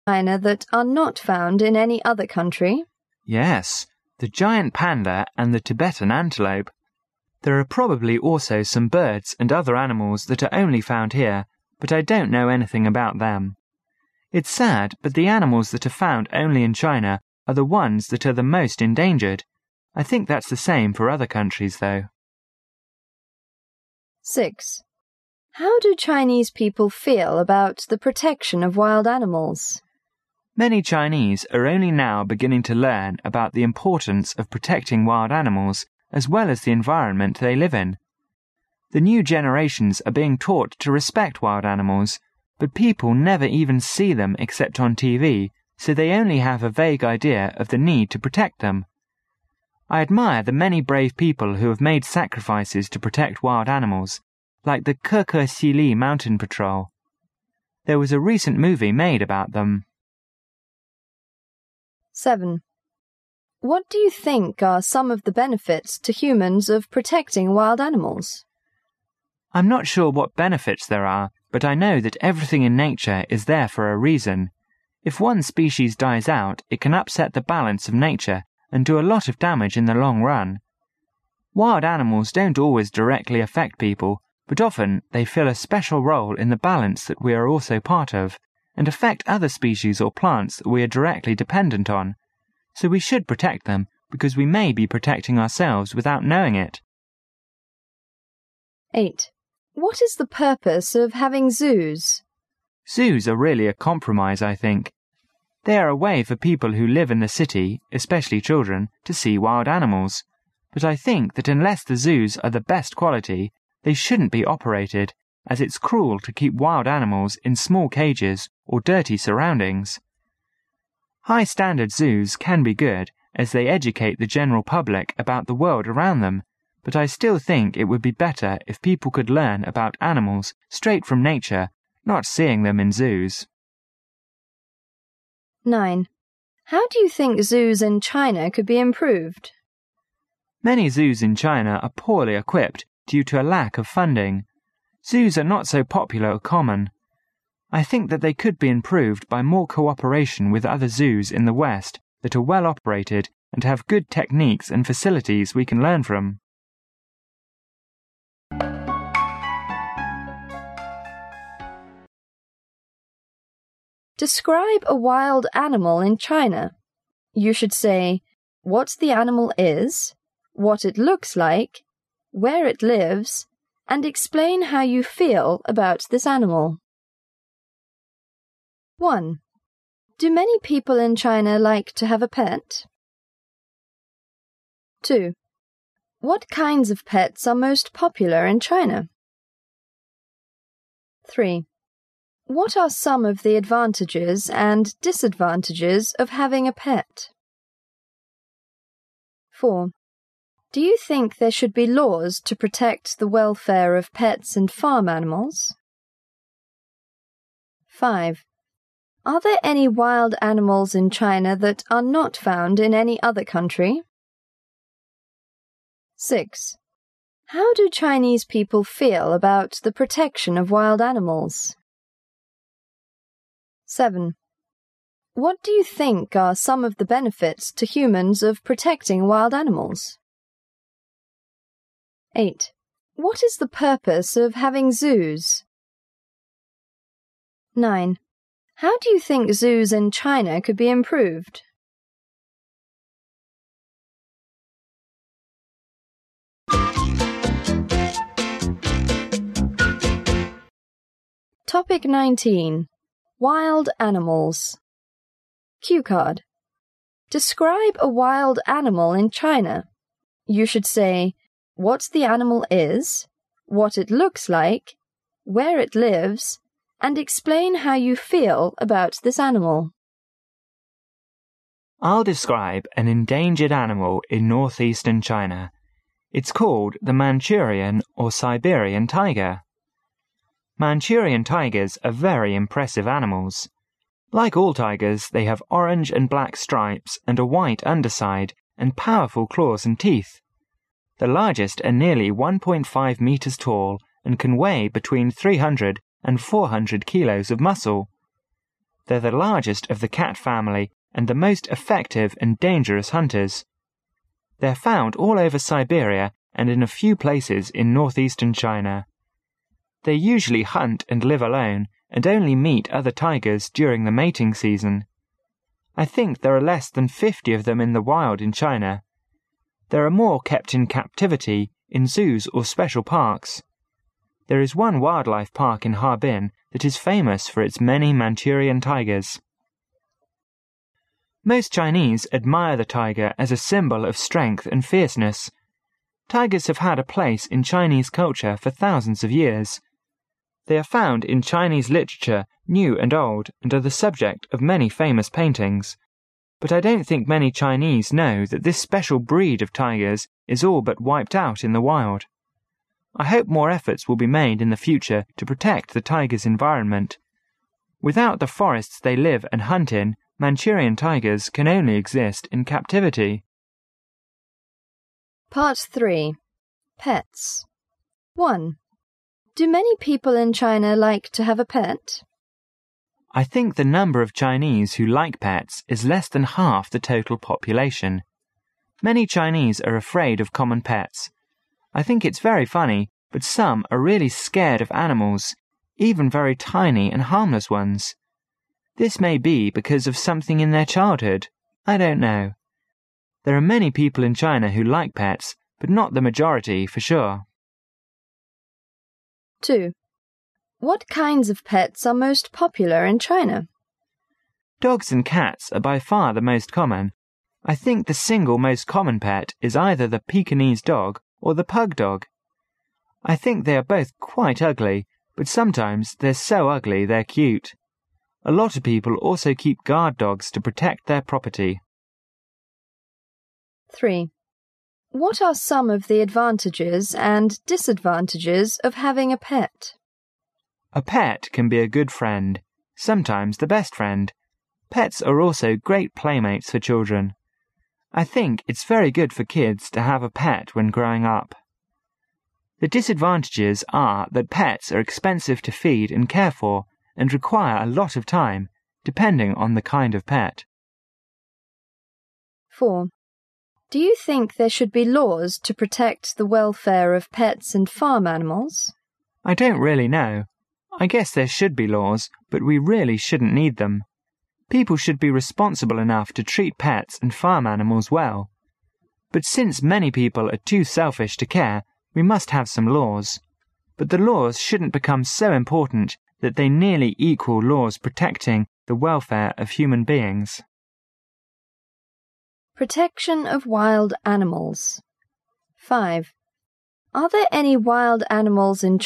China that are not found in any other country? Yes, the giant panda and the Tibetan antelope. There are probably also some birds and other animals that are only found here, but I don't know anything about them. It's sad, but the animals that are found only in China are the ones that are the most endangered. I think that's the same for other countries, though. 6. How do Chinese people feel about the protection of wild animals? Many Chinese are only now beginning to learn about the importance of protecting wild animals as well as the environment they live in. The new generations are being taught to respect wild animals, but people never even see them except on TV, so they only have a vague idea of the need to protect them. I admire the many brave people who have made sacrifices to protect wild animals, like the Keke Xili Mountain Patrol. There was a recent movie made about them. 7. What do you think are some of the benefits to humans of protecting wild animals? I'm not sure what benefits there are, but I know that everything in nature is there for a reason. If one species dies out, it can upset the balance of nature and do a lot of damage in the long run. Wild animals don't always directly affect people, but often they fill a special role in the balance that we are also part of, and affect other species or plants that we are directly dependent on. So we should protect them, because we may be protecting ourselves without knowing it. 8. What is the purpose of having zoos? Zoos are really a compromise, I think. They are a way for people who live in the city, especially children, to see wild animals. But I think that unless the zoos are the best quality, they shouldn't be operated, as it's cruel to keep wild animals in small cages or dirty surroundings. High-standard zoos can be good, as they educate the general public about the world around them, but I still think it would be better if people could learn about animals straight from nature, not seeing them in zoos. 9. How do you think zoos in China could be improved? Many zoos in China are poorly equipped due to a lack of funding. Zoos are not so popular or common. I think that they could be improved by more cooperation with other zoos in the West that are well operated and have good techniques and facilities we can learn from. Describe a wild animal in China. You should say what the animal is, what it looks like, where it lives, and explain how you feel about this animal. 1. Do many people in China like to have a pet? 2. What kinds of pets are most popular in China? 3. What are some of the advantages and disadvantages of having a pet? 4. Do you think there should be laws to protect the welfare of pets and farm animals? 5. Are there any wild animals in China that are not found in any other country? 6. How do Chinese people feel about the protection of wild animals? 7. What do you think are some of the benefits to humans of protecting wild animals? 8. What is the purpose of having zoos? 9. How do you think zoos in China could be improved? Topic 19. Wild animals. Cue card. Describe a wild animal in China. You should say what the animal is, what it looks like, where it lives, and explain how you feel about this animal. I'll describe an endangered animal in northeastern China. It's called the Manchurian or Siberian tiger. Manchurian tigers are very impressive animals. Like all tigers, they have orange and black stripes and a white underside and powerful claws and teeth. The largest are nearly 1.5 meters tall and can weigh between 300 and 400 kilos of muscle. They're the largest of the cat family and the most effective and dangerous hunters. They're found all over Siberia and in a few places in northeastern China. They usually hunt and live alone and only meet other tigers during the mating season. I think there are less than 50 of them in the wild in China. There are more kept in captivity in zoos or special parks. There is one wildlife park in Harbin that is famous for its many Manchurian tigers. Most Chinese admire the tiger as a symbol of strength and fierceness. Tigers have had a place in Chinese culture for thousands of years. They are found in Chinese literature, new and old, and are the subject of many famous paintings. But I don't think many Chinese know that this special breed of tigers is all but wiped out in the wild. I hope more efforts will be made in the future to protect the tiger's environment. Without the forests they live and hunt in, Manchurian tigers can only exist in captivity. Part 3. Pets. 1. Do many people in China like to have a pet? I think the number of Chinese who like pets is less than half the total population. Many Chinese are afraid of common pets. I think it's very funny, but some are really scared of animals, even very tiny and harmless ones. This may be because of something in their childhood. I don't know. There are many people in China who like pets, but not the majority for sure. 2. What kinds of pets are most popular in China? Dogs and cats are by far the most common. I think the single most common pet is either the Pekingese dog or the pug dog. I think they are both quite ugly, but sometimes they're so ugly they're cute. A lot of people also keep guard dogs to protect their property. 3. What are some of the advantages and disadvantages of having a pet? A pet can be a good friend, sometimes the best friend. Pets are also great playmates for children. I think it's very good for kids to have a pet when growing up. The disadvantages are that pets are expensive to feed and care for and require a lot of time, depending on the kind of pet. 4. Do you think there should be laws to protect the welfare of pets and farm animals? I don't really know. I guess there should be laws, but we really shouldn't need them. People should be responsible enough to treat pets and farm animals well. But since many people are too selfish to care, we must have some laws. But the laws shouldn't become so important that they nearly equal laws protecting the welfare of human beings. Protection of wild animals. 5. Are there any wild animals in